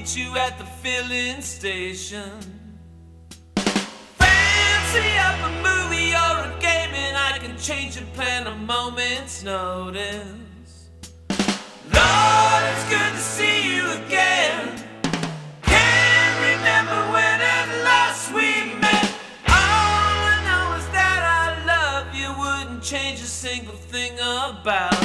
meet you at the filling station. Fancy up a movie or a game, and I can change your plan a moment's notice. Lord, it's good to see you again. Can't remember when at last we met. All I know is that I love you, wouldn't change a single thing about